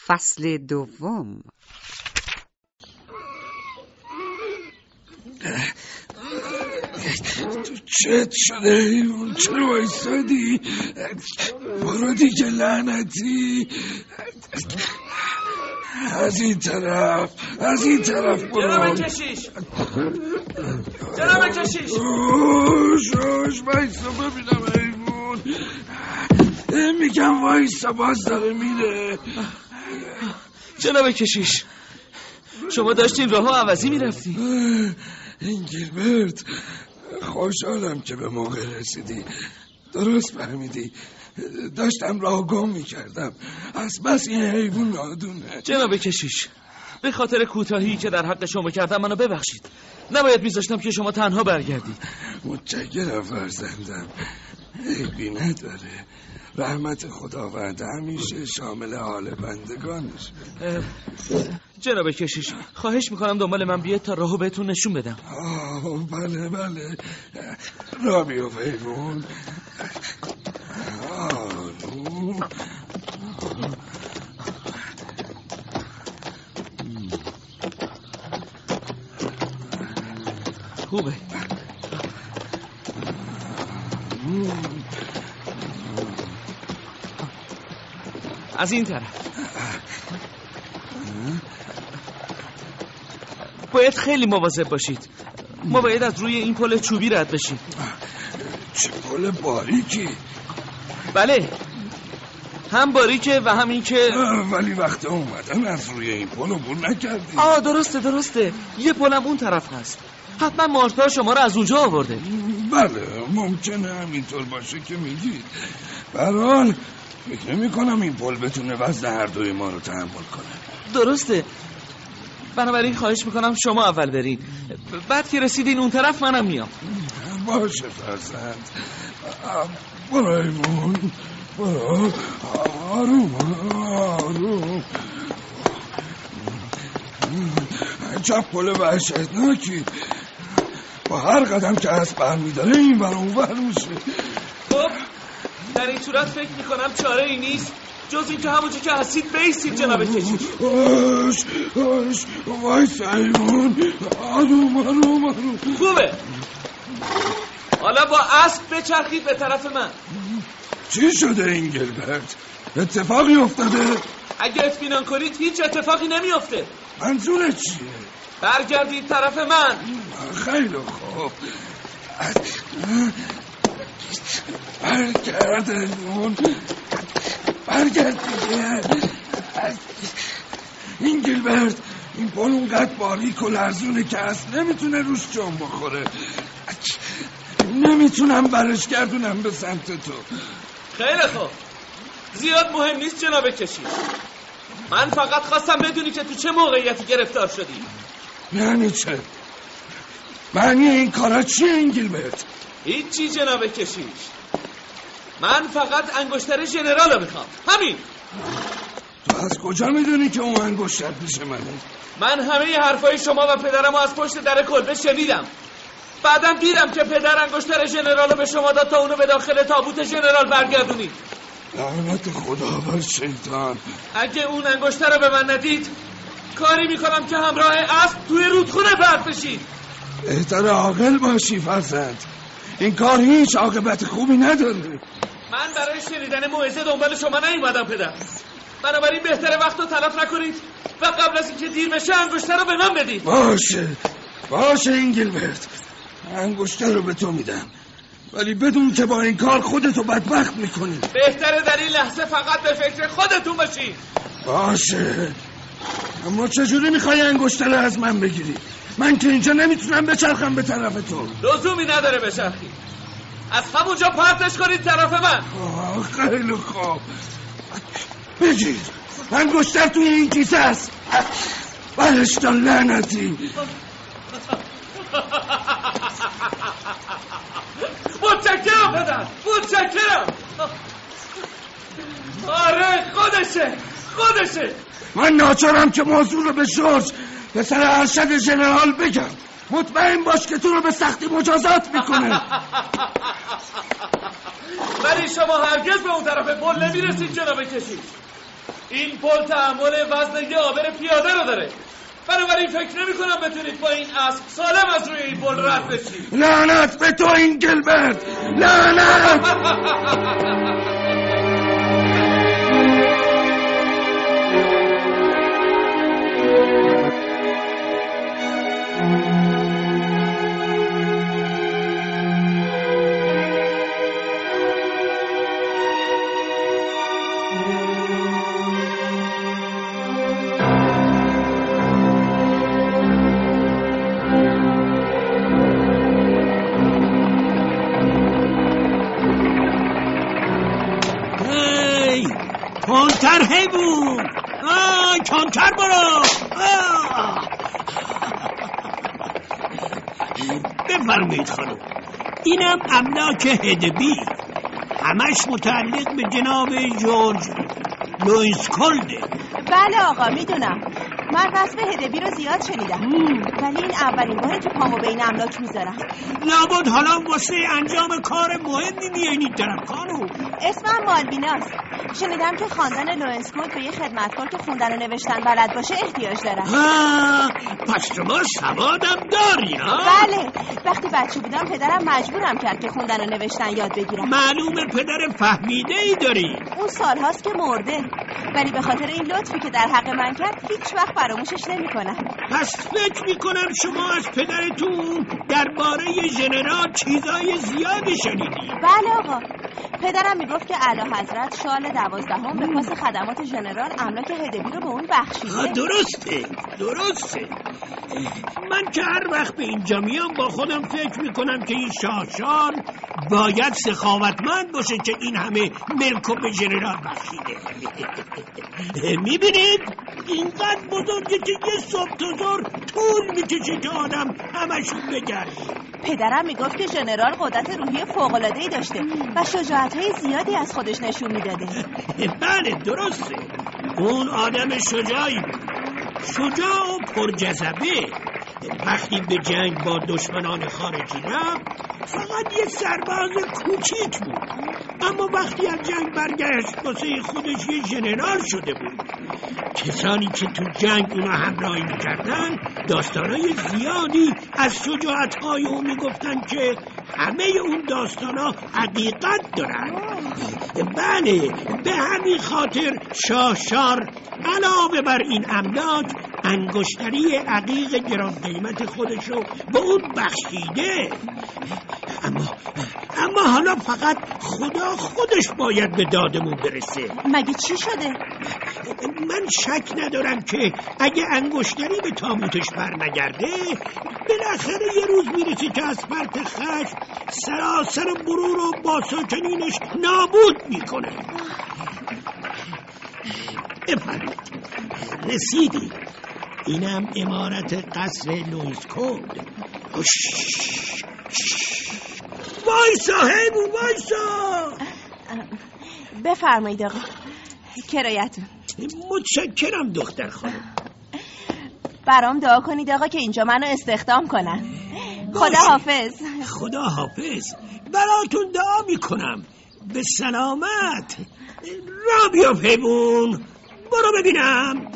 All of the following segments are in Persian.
فصل دوم. چت شده ایمون، چرا بایستادی؟ برو دیگه لعنتی. از این طرف برو. جناب کشیش شوش بایستا ببینم ایمون. میگم وایستا، باز داره میره. جناب کشیش، شما داشتین راهو عوضی میرفتی. انگیلبرت، خوشحالم که به موقع رسیدی. درست فهمیدی، داشتم راه گم میکردم. از بس این حیوان نادونه. جناب کشیش، به خاطر کوتاهی که در حق شما کردم منو ببخشید. نباید میذاشتم که شما تنها برگردید. متشکرم فرزندم، عیبی نداره. رحمت خداوند همیشه شامل حال بندگانش. جناب کشیش، خواهش میکنم دنبال من بیاد تا راهو بهتون نشون بدم. بله راه بیفت حیوان. خوبه. از این طرف. باید خیلی مواظب باشید. ما باید از روی این پل چوبی رد بشیم. چه پل باریکی؟ بله، هم باریکه و هم این که ولی وقت اومدن از روی این پل عبور نکردی. درسته. یه پلم اون طرف هست. حتما مارتا شما رو از اونجا آورده. بله، ممکنه همینطور باشه که میگید. برحال فکر نمی کنم این پل بتونه وزن هر دوی ما رو تحمل کنه. درسته. بنابراین خواهش میکنم شما اول برین، بعد که رسیدین اون طرف منم میام. باشه فرزند، برو ایمون، برو. آروم. عجب پل وحشتناکی. با هر قدم که اسب برمی‌داره این ور اون ور میشه. خب در این صورت فکر میکنم چاره ای نیست جز این که همونجا که هستید بیستید جناب کشیش. وایس ایمون. آروم. خوبه. حالا با اسب بچرخید به طرف من. چی شده انگلبرت؟ اتفاقی افتاده؟ اگه اطمینان کنید هیچ اتفاقی نمیافته. منظورت چیه؟ برگردید طرف من. خیلی خوب. برگرد دیگه. انگلبرت، این پل اونقدر باریک و لرزونه که اصلا نمیتونه روش جان بخوره. نمیتونم برش گردونم به سمت تو. خیلی خوب، زیاد مهم نیست جناب کشیش. من فقط خواستم بدونی که تو چه موقعیتی گرفتار شدی. یعنی چه؟ معنی این کارا چیه انگلبرت؟ هیچی جناب کشیش. من فقط انگشتر ژنرال رو میخوام، همین. تو از کجا میدونی که اون انگشتر پیش منه؟ من همه حرفای شما و پدرم از پشت در کلبه شنیدم. بعدم دیدم که پدر انگشتر ژنرال رو به شما داد تا اونو به داخل تابوت ژنرال برگردونید. لعنت خدا بر شیطان. اگه اون انگشتر رو به من ندید کاری میکنم که همراه اسب توی رودخونه پرت بشید. بهتر عاقل باشی فرزند، این کار هیچ عاقبت خوبی نداره. من برای شنیدن موعظه دنبال شما نیومدم پدر. بنابراین بهتره وقت رو تلف نکنید و قبل از اینکه دیر بشه انگشتر رو به من بدید. باشه انگلبرت، انگشتر رو به تو میدم، ولی بدون که با این کار خودتو بدبخت میکنی. بهتره در این لحظه فقط به فکر خودتون باشید. باشه، اما چجوری میخوای انگشتر رو از من بگیری؟ من که اینجا نمیتونم بچرخم به طرف تو. لزومی نداره بچرخی، از همونجا پرتش کنید طرف من. خیلی خوب، بگیر. انگشتر توی این کیسه است. برشتان لعنتی. متشکرم پدر، متشکرم. آره خودشه. من ناچارم که موضوع رو به جورج پسر ارشد ژنرال بگم. مطمئن باش که تو رو به سختی مجازات میکنه. ولی شما هرگز به اون طرف پل نمیرسید جناب کشیش. این پل تحمل وزن یه آبر پیاده رو داره، بنابراین فکر نمی کنم بتونید با این اسب سالم از روی این پل رد بشید. لعنت به تو اینگلبرت، لعنت. کنتر حیوان، کنتر برو. بفرمایید خانم، اینم املاک هدبی، همش متعلق به جناب جورج لوئیسکولده. بله آقا میدونم، من رسم هدبی رو زیاد شنیدم، ولی این اولین باره که پامو به این املاک میذارم. لابد حالا واسه انجام کار مهمی میایید طرف خانم. اسمم مالویناست. شنیدم که خاندان لوئیسکولد به یه خدمتکار که خوندن و نوشتن بلد باشه احتیاج دارن. پس شما سوادم داری ها؟ بله، وقتی بچه بودم پدرم مجبورم کرد که خوندن و نوشتن یاد بگیرم. معلومه پدر فهمیده ای داری. اون سالهاست که مرده، ولی به خاطر این لطفی که در حق من کرد هیچ وقت فراموشش نمی‌کنم. پس فکر میکنم شما از پدرتون درباره ژنرال چیزای زیادی شنیدی. بله آقا، پدرم میگفت که اعلی حضرت شارل 12 به پاس خدمات ژنرال املاک هدبی رو به اون بخشیده. درسته. من که هر وقت به اینجا میام با خودم فکر میکنم که این شاهشان باید سخاوتمند باشه که این همه ملک به ژنرال بخشیده. میبینید اینقدر بزرگه که یه صبح تا ظهر طول میکشه که آدم همشون بگرده. پدرم میگفت که ژنرال قدرت روحی فوق‌العاده‌ای داشته و شجاعت‌های زیادی از خودش نشون میداده. بله درسته، اون آدم شجاعی بود، شجاع و پرجذبه. وقتی به جنگ با دشمنان خارجی رفت فقط یه سرباز کوچیک بود، اما وقتی از جنگ برگشت واسه خودش یه ژنرال شده بود. کسانی که تو جنگ اونا همراهی میکردن داستانای زیادی از شجاعت‌های اون میگفتن که همه اون داستانا حقیقت دارن. بله، به همین خاطر شاهشار علاوه بر این املاک انگشتری عقیق گران قیمت خودشو به اون بخشیده. اما حالا فقط خدا خودش باید به دادمون برسه. مگه چی شده؟ من شک ندارم که اگه انگشتری به تابوتش برنگرده بالاخره یه روز میرسه که از فرط خشم سراسر برو رو با ساکنینش نابود میکنه. بفرمایید، رسیدی. اینم عمارت قصر لوئیسکولد. وایسا حیوان، وایسا. بفرمایید آقا، کرایتون. متشکرم دختر خانم. برام دعا کنید آقا که اینجا منو استخدام کنن. خدا حافظ. خدا حافظ. براتون دعا میکنم. به سلامت. را بیا حیوان، برو ببینم.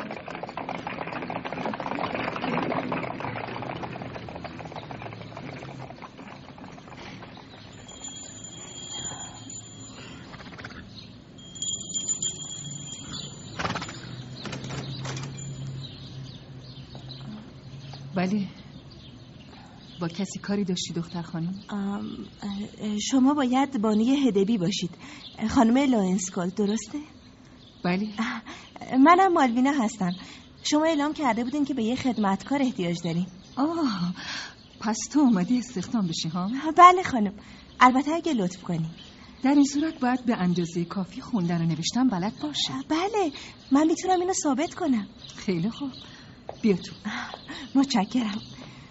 بله، با کسی کاری داشتی دختر خانم؟ شما باید بانوی هدبی باشید، خانم لوئیسکولد، درسته؟ بله. منم مالوینا هستم. شما اعلام کرده بودین که به یه خدمتکار احتیاج دارین. پس تو اومدی استخدام بشی ها؟ بله خانم، البته اگه لطف کنی. در این صورت باید به اندازه کافی خوندن و نوشتن بلد باشه. بله، من میتونم اینو ثابت کنم. خیلی خوب، بیا تو. متشکرم.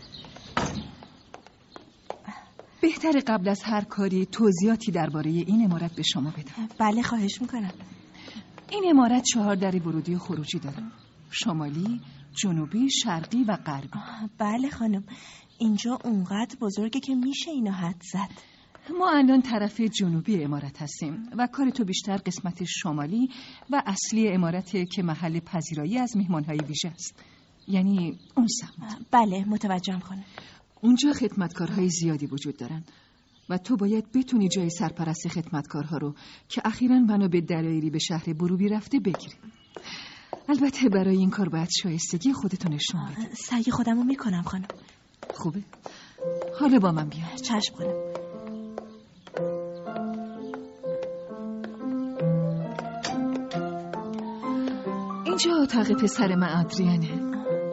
بهتره قبل از هر کاری توضیحاتی درباره این عمارت به شما بدم. بله خواهش میکنم. این عمارت 4 در ورودی و خروجی داره، شمالی، جنوبی، شرقی و غربی. بله خانم، اینجا اونقدر بزرگه که میشه اینو حد زد. ما الان طرف جنوبی عمارت هستیم و کار تو بیشتر قسمت شمالی و اصلی عمارته که محل پذیرایی از مهمانهای ویژه است. یعنی اون سمت. بله متوجهم خانم. اونجا خدمتکارهای زیادی وجود دارن و تو باید بتونی جای سرپرست خدمتکارها رو که اخیراً بنا به دلایلی به شهر بروبی رفته بگیری. البته برای این کار باید شایستگی خودتو نشون بدی. سعی خودمو میکنم خانم. خوبه؟ حالا با من بیا. چشم خانم. اینجا اتاق پسر من آدریانه.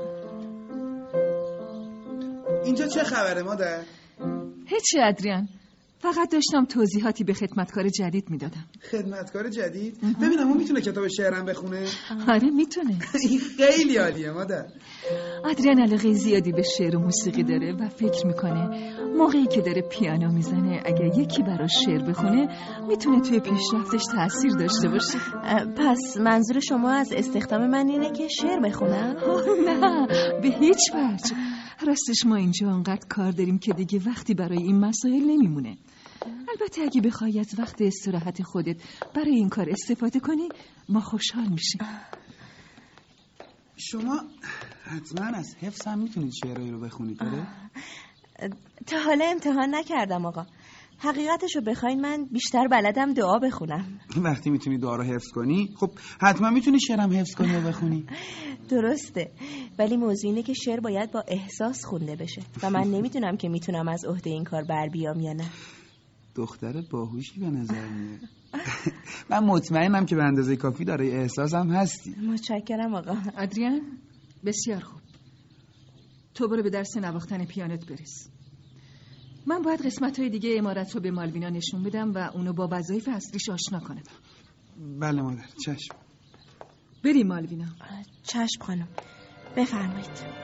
اینجا چه خبره مادر؟ هیچی آدریان، فقط داشتم توضیحاتی به خدمتکار جدید میدادم. خدمتکار جدید؟ ببینم اون میتونه کتاب شعرم بخونه؟ آره میتونه. این خیلی عالیه مادر. آدریان علاقه زیادی به شعر و موسیقی داره و فکر میکنه موقعی که داره پیانو میزنه اگه یکی براش شعر بخونه میتونه توی پیشرفتش تأثیر داشته باشه. پس منظور شما از استخدام من اینه که شعر بخونم؟ نه به هیچ وجه. راستش ما اینجا انقدر کار داریم که دیگه وقتی برای این مسائل نمیمونه. البته اگه بخوای از وقت استراحت خودت برای این کار استفاده کنی ما خوشحال میشیم. شما حتما از حفظ هم میتونید شعرهایی رو بخونید داره؟ تا حالا امتحان نکردم آقا. حقیقتشو بخواین من بیشتر بلدم دعا بخونم. وقتی میتونی دعا رو حفظ کنی خب حتما میتونی شعرم حفظ کنی و بخونی. درسته، ولی موضوع اینه که شعر باید با احساس خونده بشه و من نمیدونم که میتونم از عهده این کار بر بیام یا نه. دختر باهوشی به نظر میاد. من مطمئنم که به اندازه کافی داره احساسم هستی. متشکرم آقا. آدریان بسیار خوب. تو برو به درس نواختن پیانوت برس. من باید قسمت‌های دیگه عمارت رو به مالوینا نشون بدم و اونو با وظایف اصلیش آشنا کنم. بله مادر، چشم. بریم مالوینا. چشم خانم، بفرمایید.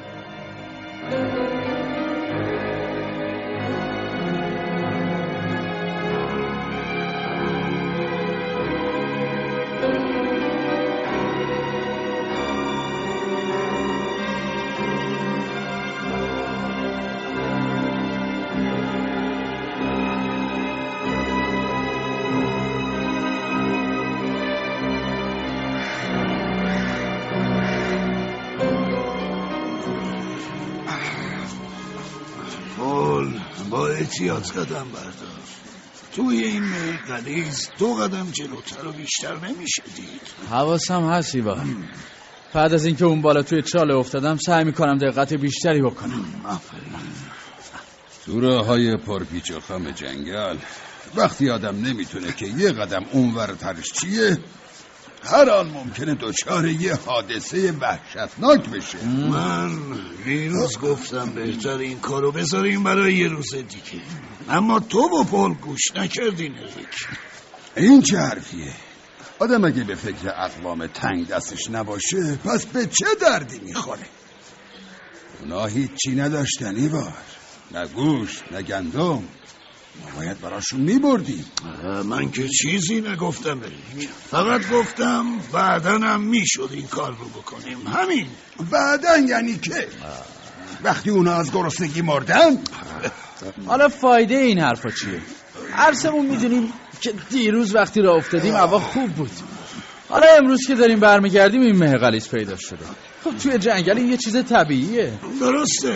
با احتیاط قدم بردار. توی این غلیظ 2 قدم جلوتر و بیشتر نمیشه دید. حواسم هست ایوا. بعد از اینکه اون بالا توی چاله افتادم سعی میکنم دقت بیشتری بکنم. آفرین. تو راه‌های پرپیچ و خم جنگل وقتی آدم نمیتونه که 1 قدم اونورترش چیه، هر آن ممکنه دچار یه حادثه وحشتناک بشه. من دیروز گفتم بهتر این کارو بذاریم برای یه روز دیگه، اما تو با پل گوش نکردی نریک. این چه حرفیه؟ آدم اگه به فکر اقوام تنگ دستش نباشه پس به چه دردی میخوره؟ اونا هیچی نداشتن ایوار، نه گوش نه گندم. ما باید براشون میبردیم. من که چیزی نگفتم نریک، فقط گفتم بعدن هم میشد این کار رو بکنیم. همین. بعدن یعنی که وقتی اونا از گرسنگی مردن. حالا فایده این حرفا چیه؟ عرصمون میدونیم که دیروز وقتی راه افتادیم هوا خوب بود. حالا امروز که داریم برمیگردیم این مه غلیظ پیدا شده. خب توی جنگل این یه چیز طبیعیه. درسته.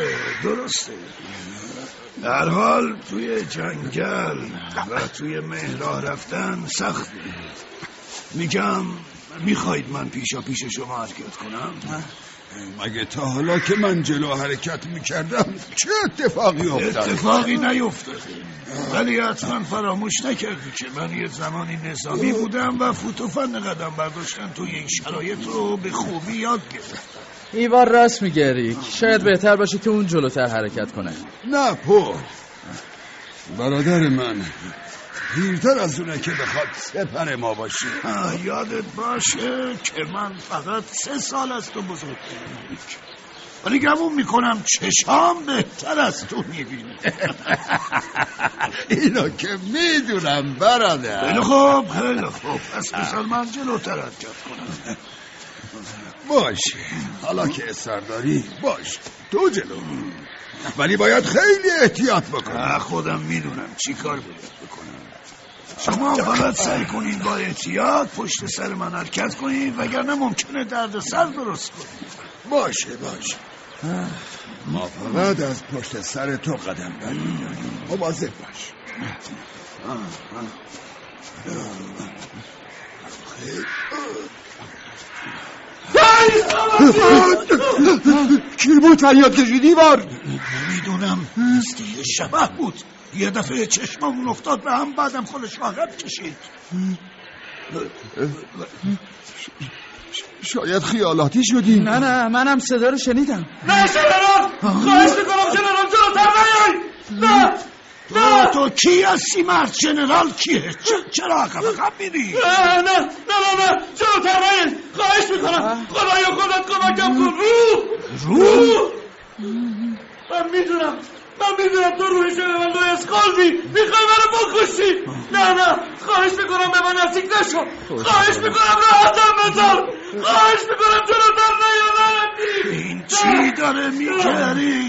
در حال توی جنگل و توی مه راه رفتن سخته. میگم میخواید من پیشا پیش شما حرکت کنم؟ مگه تا حالا که من جلو حرکت میکردم چه اتفاقی افتاد؟ اتفاقی نیفتاده، ولی حتما فراموش نکردی که من یه زمانی نظامی بودم و فوت و فن قدم برداشتن توی این شرایط رو به خوبی یاد گرفتم. ایوار راست میگه ریک، شاید بهتر باشه که اون جلوتر حرکت کنه. نه پول، برادر من پیرتر از اونه که بخواد سپر ما باشه. یادت باشه که من فقط 3 سال از تو بزرگترم، ولی گمون میکنم چشام بهتر از تو میبینه. اینو که میدونم برادر. خیلی خوب پس بذار من جلوتر حرکت کنم. باشه، حالا که اصرار داری باش، تو جلو. ولی باید خیلی احتیاط بکنم. خودم میدونم چی کار باید بکنم. شما فقط سعی کنید با احتیاط پشت سر من حرکت کنید، وگرنه ممکنه درد سر درست کنید. باشه ما فقط از پشت سر تو قدم برمی‌داریم. مواظب باش. کی بود فریاد کشیدی بار؟ نمیدونم، مثل یه شبح بود. یه دفعه چشممون افتاد به هم، بعدم خودش عقب کشید. شاید خیالاتی شدی. نه منم صدا رو شنیدم. نه جنرال، خواهش میکنم جنرال جلوتر نیای. نه تو کی هستی مرد؟ جنرال کیه؟ چرا عقب میری؟ نه جلوتر نیای، خواهش میکنم. خدایا خودت کمکم کن. روح من میدونم تو روح جنرال از قلبی میخوای منو بکشی. نه خواهش میکنم به من نزدیک نشو. خواهش میکنم راحتم بذار. خواهش میکنم جلوتر نیای. این چی داره میگه؟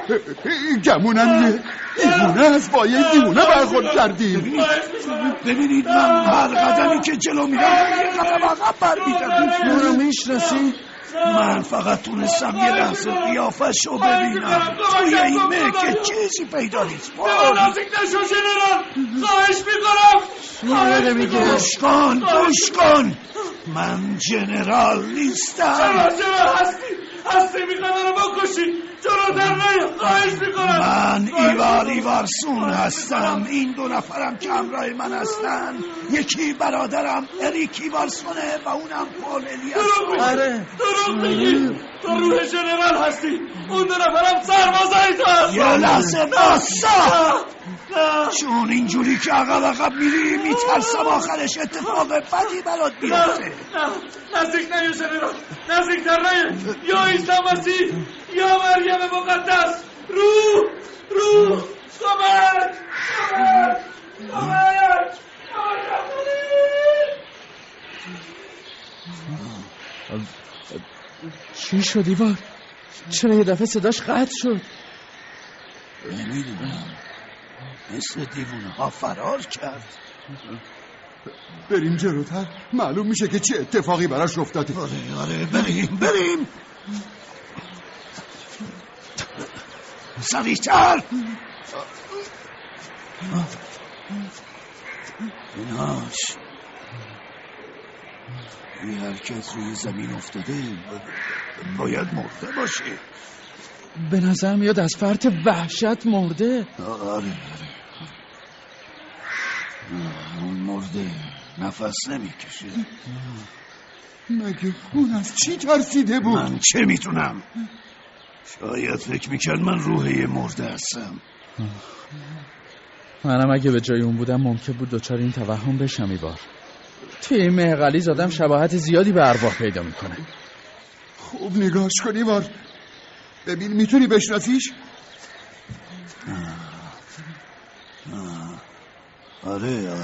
گمونم دیوونه از با یک دیوونه برخورد کردیم. ببینید من هر قدمی که جلو میرم یه قدم عقب برمیدم. تو رو میشناسی؟ من فقط تونستم یه لحظه قیافش رو ببینم. توی این مکه چیزی پیدا نیست. نزدیک نشو جنرال، خواهش میکنم. گوش کن من جنرال نیستم. چرا هستی میخوای منو بکشی. جلوتر نیا، خواهش میکنم. من ایوارسون هستم. این 2 نفرم که همراه من هستن، یکی برادرم اریک ایوارسونه و اونم پول الیاس. آره دروغ میگی. تو روح جنرال هستی، اون 2 نفرم سربازای تو هستن. یه لحظه باسا، چون اینجوری که عقب میری میترسم آخرش اتفاق بدی برات بیفته. نه نزدیک نیا جنرال، نزدیکتر نیا. یا عیسی مسیح یا مریم مقدس. روح کمک. چی شد ایوار؟ چرا یه دفعه صداش قطع شد؟ نمیدونم، مثل دیوونه ها فرار کرد. بریم جلوتر، معلوم میشه که چه اتفاقی براش افتاده. آره بریم. سریعتر. ایناش این حرکت روی زمین افتاده، باید مرده باشه. به نظر میاد از فرط وحشت مرده. آره اون مرده، نفس نمیکشه. مگه اون از چی ترسیده بود؟ من چه میتونم؟ شاید فکر میکرد من روح یه مرده هستم. منم اگه به جای اون بودم ممکن بود دچار این توهم بشم ایوار. توی این مهقلیز آدم شباهت زیادی به ارواح پیدا میکنه. خوب نگاش کن ایوار، ببین میتونی بشناسیش؟ آره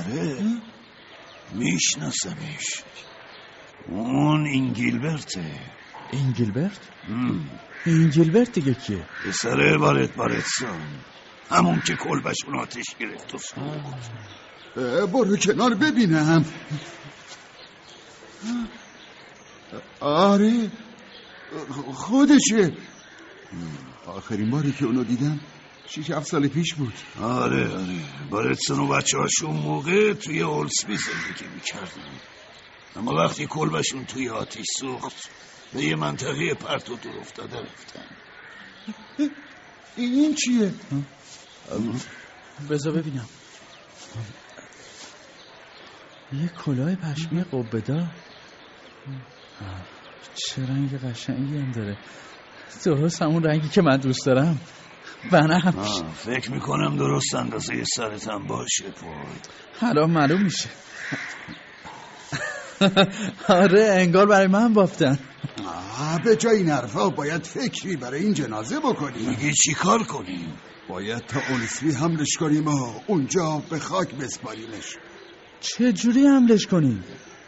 میشناسمش. اون اینگیلبرته. اینگیلبرت؟ اینگیلبرت دیگه کیه؟ پسر بارتسون، همون که کلبشون آتش گرفت و سوخت. برو کنار ببینم. آره خودشه. آخرین باری که اونو دیدم 6-7 سال پیش بود. آره بارتسون و بچه هاشون موقع توی اولسبی زندگی میکردن، اما وقتی کلبشون توی آتش سوخت به یه منطقه پرت و دور افتاده رفتن. این چیه؟ بذار ببینم. یه کلاه پشمی قبه‌دار. چه رنگ قشنگی هم داره، درست همون رنگی که من دوست دارم. بنفش. فکر میکنم درست اندازه سرت هم باشه پول. الان معلوم میشه. آره انگار برای من بافتن. به جای این حرفا باید فکری برای این جنازه بکنیم. میگی چی کار کنیم؟ باید تا اولسبی حملش کنیم و اونجا به خاک بسپاریمش. چه جوری حملش کنیم؟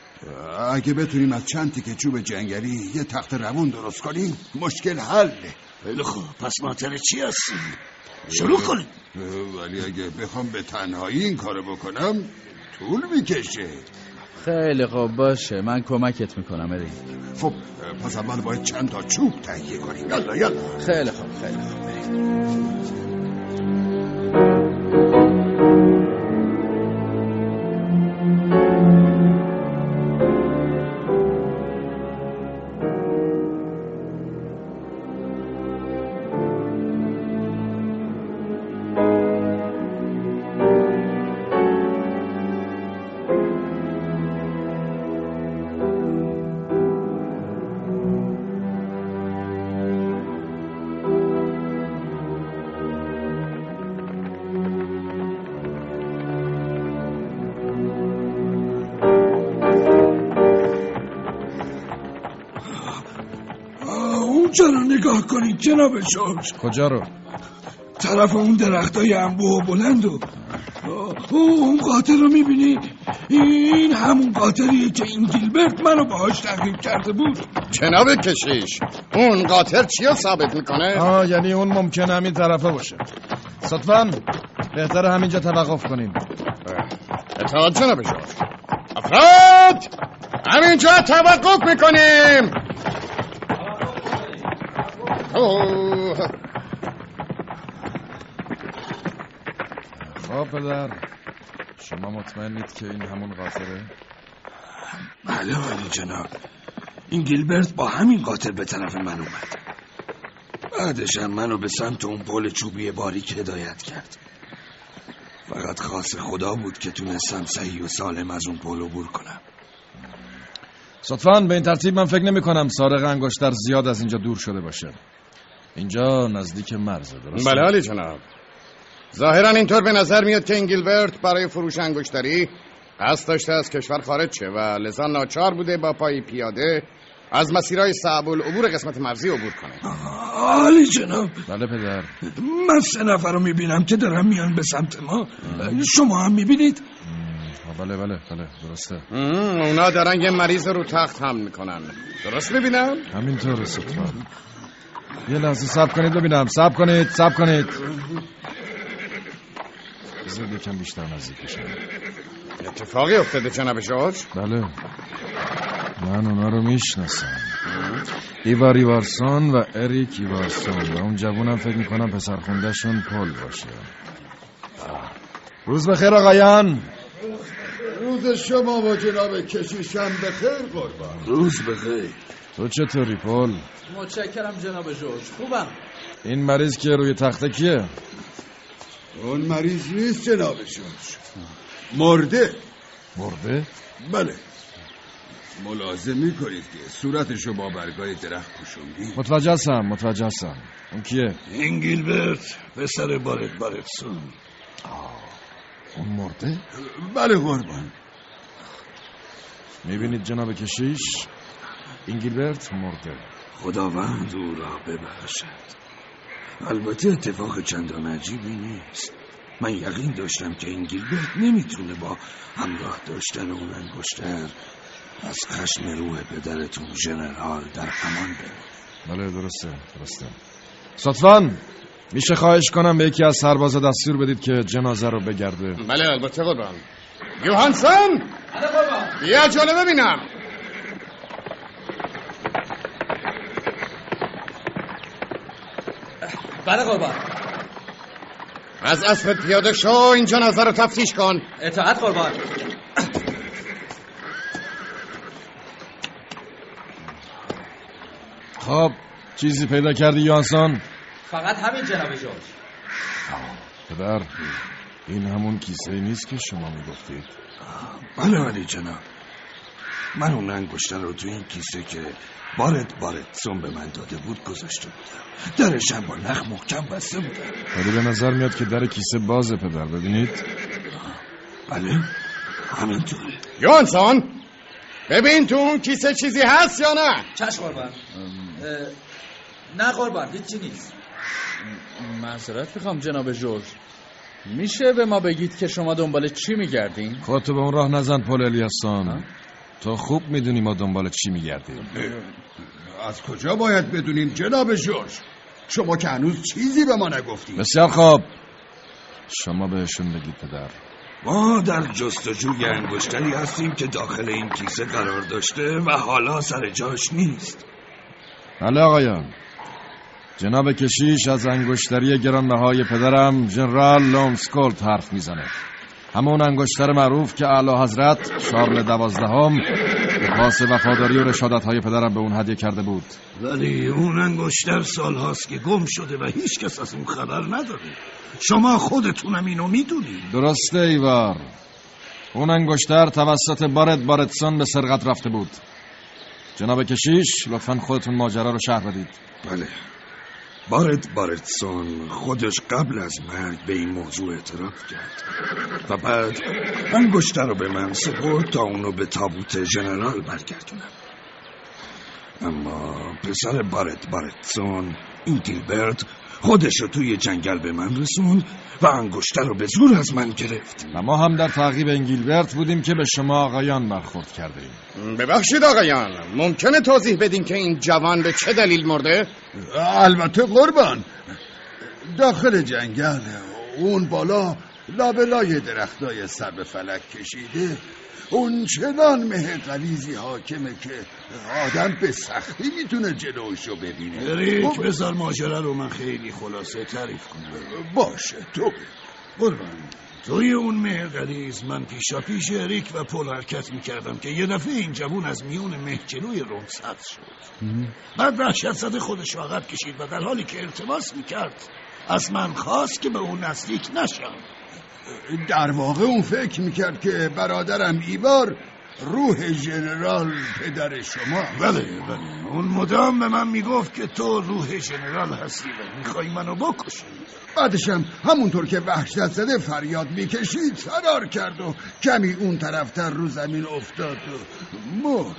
اگه بتونیم از چند تیکه چوب جنگلی یه تخت روون درست کنیم مشکل حله. خیلی خوب، پس ماطر چی هستی؟ شروع کنیم. ولی اگه بخوام به تنهایی این کارو بکنم طول میکشه. خیلی خوب باشه، من کمکت میکنم اری. خب پس اول باید چند تا چوب تهیه کنیم. یلا. خیلی خوب بریم. چرا نگاه کنید جناب جورج؟ کجا رو؟ طرف اون درختای انبوه و بلند و اون قاطر رو میبینی؟ این همون قاطریه که این گیلبرت منو باهاش تعقیب کرده بود. جناب کشیش، اون قاطر چی رو ثابت میکنه؟ یعنی اون ممکنه همین طرفه باشه. لطفاً بهتره همینجا توقف کنیم. اطاعت جناب جورج. افراد همینجا توقف میکنیم. خب پدر، شما مطمئنید که این همون قاطره؟ بله ولی جناب، این گیلبرت با همین قاطر به طرف من اومد. بعدش هم منو به سمت اون پل چوبی باریک هدایت کرد. فقط خواست خدا بود که تونستم صحیح و سالم از اون پل عبور کنم. صدفاً به این ترتیب من فکر نمی کنم سارق انگشتر زیاد از اینجا دور شده باشه. اینجا نزدیک مرزه، درسته؟ بله علی جناب. ظاهرا اینطور به نظر میاد که این گیلبرت برای فروش انگشتری قصد داشته از کشور خارج شه و لذا ناچار بوده با پای پیاده از مسیرهای صعب العبور قسمت مرزی عبور کنه. عالی جناب. بله پدر. من 3 نفر رو میبینم که دارن میان به سمت ما. شما هم میبینید؟ بله درسته. اونا دارن یه مریض رو تخت حمل میکنن، درست میبینم؟ همینطوره صدفاً. یه لحظه صبر کنید ببینم. صبر کنید. بذار یکم بیشتر نزدیک بشم. اتفاقی افتاده جناب جورج؟ بله، من اونا رو میشناسم. ایوار ایوارسون و اریک ایوارسون و اون جوونم فکر میکنم پسرخوندهشون پل باشه. روز بخیر آقایان. روز شما و جناب کشیشم بخیر قربان. روز بخیر. تو چطوری پل؟ متشکرم جناب جورج، خوبم. این مریض که روی تخته کیه؟ اون مریض نیست جناب جورج، مرده. بله. ملاحظه میکنید که صورتشو با برگای درخت پوشوندی؟ متوجه هستم. اون کیه؟ این گیلبرت پسر بارتسون. اون مرده؟ بله قربان. میبینید جناب کشیش، این گیلبرت مرده. خداوند او را ببخشد. البته اتفاق چندان عجیبی نیست. من یقین داشتم که این گیلبرت نمیتونه با همراه داشتن اون انگشتر از خشم روح پدرتون ژنرال در امان بره. بله درسته. صدفاً میشه خواهش کنم به یکی از سربازا دستور بدید که جنازه رو بگرده؟ بله البته قربان. یوهانسون، بیا جلو ببینم. بله قربان. از اسب پیاده شو، این جنازه رو تفتیش کن. اطاعت قربان. خب چیزی پیدا کردی یوهانسون؟ فقط همین جناب جورج. پدر، این همون کیسه نیست که شما میگفتید؟ بله ولی جناب، من اون انگشتر رو تو این کیسه که بارتسون به من داده بود گذاشته بودم. درش هم با نخ محکم بسته بودم. ولی به نظر میاد که در کیسه بازه پدر، ببینید. بله همینطوره. یوهانسون ببین تو اون کیسه چیزی هست یا نه؟ چشم قربان. نه قربان هیچی نیست. معذرت میخوام جناب جورج، میشه به ما بگید که شما دنبال چی میگردین؟ خودتو به اون راه نزن پل الیاسان. تو خوب میدونی ما دنبال چی میگردیم. از کجا باید بدونیم جناب جورج؟ شما که هنوز چیزی به ما نگفتید. بسیار خوب، شما بهشون بگید پدر. ما در جستجوی انگشتری هستیم که داخل این کیسه قرار داشته و حالا سر جاش نیست. بله آقایان، جناب کشیش از انگشتری گرانبهای پدرم ژنرال لونسکولت حرف میزنه. همون انگشتر معروف که اعلی حضرت شارل 12 به پاس وفاداری و رشادت‌های پدرم به اون هدیه کرده بود. ولی اون انگشتر سالهاست که گم شده و هیچ کس از اون خبر نداره. شما خودتونم اینو میدونید. درسته ایوار، اون انگشتر توسط بارتسون به سرقت رفته بود. جناب کشیش لطفاً خودتون ماجرا رو شرح بدید. بله، بارتسون خودش قبل از مرگ به این موضوع اعتراف کرد و بعد انگشتر رو به من سپرد تا اونو به تابوت ژنرال برگردونم. اما پسر بارتسون، اینگیلبرت، خودش رو توی جنگل به من رسوند و انگشتر رو به زور از من گرفت. و ما هم در تعقیب اینگیلبرت بودیم که به شما آقایان برخورد کردیم. ببخشید آقایان، ممکنه توضیح بدین که این جوان به چه دلیل مرده؟ البته قربان، داخل جنگل اون بالا لابلای درختای سر به فلک کشیده اون چنان مه غلیظی حاکمه که آدم به سختی میتونه جلوشو ببینه. اریک بذار ماجرا رو من خیلی خلاصه تعریف کنم. باشه تو قربان، توی اون مه غلیظ من پیشا پیش اریک و پل حرکت میکردم که یه دفعه این جوون از میون مه جلوی رون سد شد. بعد وحشت زده خودش رو عقب کشید و در حالی که التماس میکرد از من خواست که به اون نزدیک نشم. در واقع اون فکر میکرد که برادرم ایوار روح ژنرال پدر شما. بله، اون مدام به من میگفت که تو روح ژنرال هستی و میخوای منو بکشی. بعدشم همونطور که وحشت زده فریاد میکشید فرار کرد و کمی اون طرفتر رو زمین افتاد و مرد.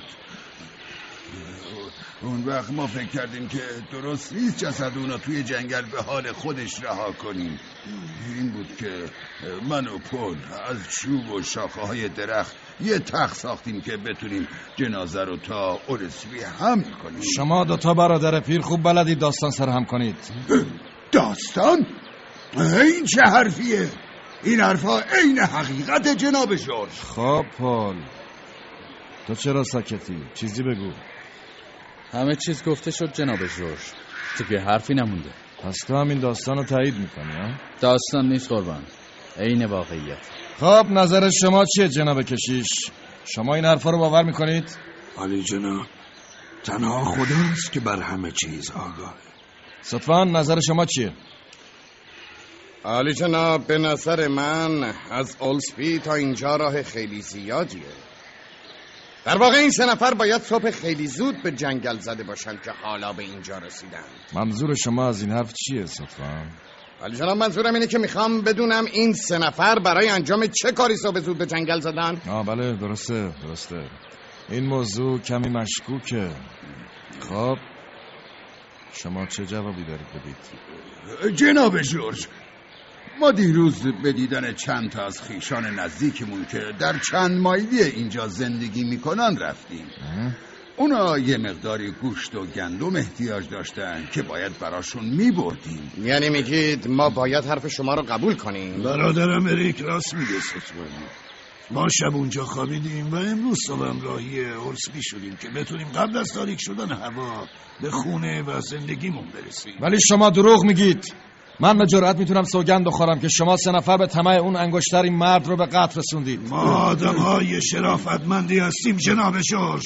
اون وقت ما فکر کردیم که درست نیست جسد اونا توی جنگل به حال خودش رها کنیم. این بود که من و پل از چوب و شاخه های درخت یه تخت ساختیم که بتونیم جنازه رو تا اورسبی حمل کنیم. شما دوتا برادر پیر خوب بلدید داستان سرهم کنید. داستان؟ این چه حرفیه؟ این حرفا عین حقیقت جناب ژورژ. خب پل، تو چرا ساکتی؟ چیزی بگو. همه چیز گفته شد جناب ژورژ، دیگه حرفی نمونده. پس تو همین داستان رو تایید میکنی ها؟ داستان نیست قربان، عین واقعیت. خب نظر شما چیه جناب کشیش؟ شما این حرفا رو باور میکنید؟ علی جناب، تنها خداست که بر همه چیز آگاهه. صدفاً نظر شما چیه؟ علی جناب، به نظر من از اولسبی تا اینجا راه خیلی زیادیه. در واقع این 3 نفر باید صبح خیلی زود به جنگل زده باشن که حالا به اینجا رسیدن. منظور شما از این حرف چیه صدفاً؟ علی جناب، منظورم اینه که میخوام بدونم این 3 نفر برای انجام چه کاری صبح زود به جنگل زدن؟ بله درسته. این موضوع کمی مشکوکه. خب شما چه جوابی دارید بدید؟ جناب ژورژ، ما دیروز به دیدن چند تا از خویشان نزدیکمون که در چند مایلی اینجا زندگی میکنن رفتیم. اونا یه مقداری گوشت و گندم احتیاج داشتن که باید براشون میبردیم. یعنی میگید ما باید حرف شما رو قبول کنیم؟ برادرم اریک راست میگه ستوانی. ما شب اونجا خوابیدیم و امروز صبح راهی اولسبی شدیم که بتونیم قبل از تاریک شدن هوا به خونه و زندگیمون برسیم. ولی شما دروغ میگید. من به جرئت میتونم سوگند بخورم که شما 3 نفر به طمع اون انگشتر این مرد رو به قتل رسوندید. ما آدم‌های شرافتمندی هستیم جناب ژورژ.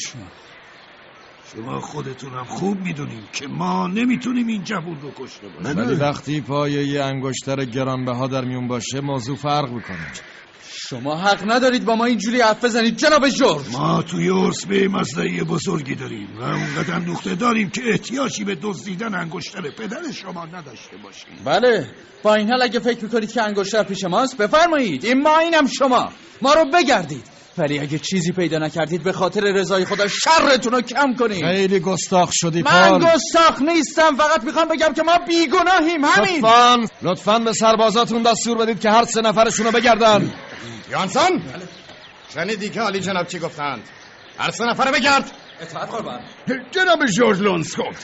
شما خودتونم خوب میدونیم که ما نمیتونیم این جوون رو کشته باشیم. ولی وقتی پایه یه انگشتر گرانبها در میون باشه موضوع فرق میکنه. شما حق ندارید با ما اینجوری حرف بزنید جناب ژورژ. ما توی اورسبی مزرعه بزرگی داریم و اونقدر نقطه داریم که احتیاجی به دزدیدن انگشتر پدر شما نداشته باشیم. بله، با این حال اگه فکر میکنید که انگشتر پیش ماست بفرمایید، این ما اینم شما، ما رو بگردید. ولی اگه چیزی پیدا نکردید به خاطر رضای خدا شرتون رو کم کنید. خیلی گستاخ شدی پال. من گستاخ نیستم، فقط میخوام بگم که ما بیگناهیم. همین. لطفاً به سربازاتون دستور بدید که هر 3 نفرشون رو بگردن. یانسون، شنیدی که علی جناب چی گفتند؟ هر 3 نفر بگرد. اطاعت قربان. جناب ژورژ لونسکولت،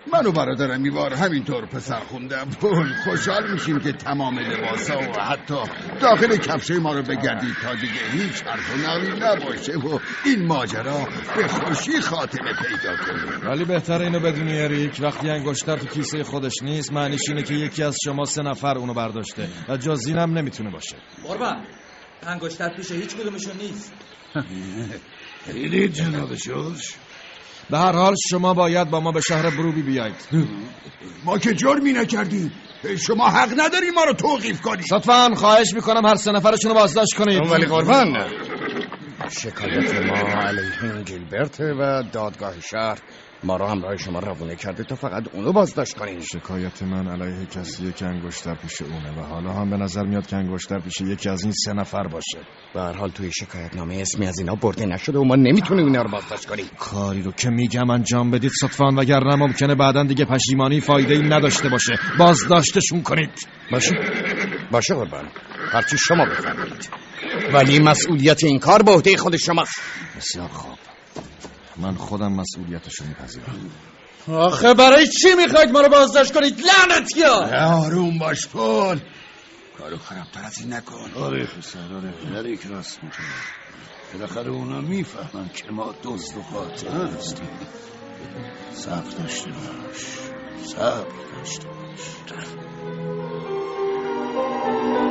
من و برادرم ایوار همینطور پسر خوندم. خوشحال میشیم که تمام لباسا و حتی داخل کفشه ما رو بگردید تا دیگه هیچ حرف و نقلی نباشه و این ماجرا به خوشی خاتمه پیدا کنه. ولی بهتره اینو بدونی اریک، وقتی انگشتر تو کیسه خودش نیست معنیش اینه که یکی از شما 3 نفر اونو برداشته و جز اینم نمیتونه باشه. قربان انگشتر پیش هیچ کدومشون نیست. دیدید جناب شوش؟ به هر حال شما باید با ما به شهر بروبی بیایید. ما که جرمی نکردیم. شما حق نداری ما رو توقیف کنید. لطفاً خواهش میکنم هر 3 نفرشون رو بازداشت کنید. ولی قربان شکایت ما علیه گیلبرت و دادگاه شهر ما رو همراه شما روونه کرده تا فقط اونو بازداشت کنیم. شکایت من علیه کسیه که انگشتر پیش اونه و حالا هم به نظر میاد که انگشتر پیش یکی از این 3 نفر باشه. به هر حال توی شکایت نامه اسمی از اینا برده نشده و ما نمیتونیم اینا رو بازداشت کنیم. کاری رو که میگم انجام بدید لطفاً، وگرنه ممکنه بعداً دیگه پشیمانی فایده‌ای نداشته باشه. بازداشتشون کنید. باشه قربان، هرچی شما بفرمایید، ولی مسئولیت این کار به عهده خود شماست. بسیار خوب، من خودم مسئولیتشو میپذیرم. آخه برای چی میخواید ما رو بازداشت کنید لعنتیا؟ آروم باش پول، کارو خرابتر از این نکن. آره پسر، آره اریک راست میگه. بالاخره اونا میفهمن که ما دزد و قاتل هستیم. صبر داشته باش، صبر داشته باش.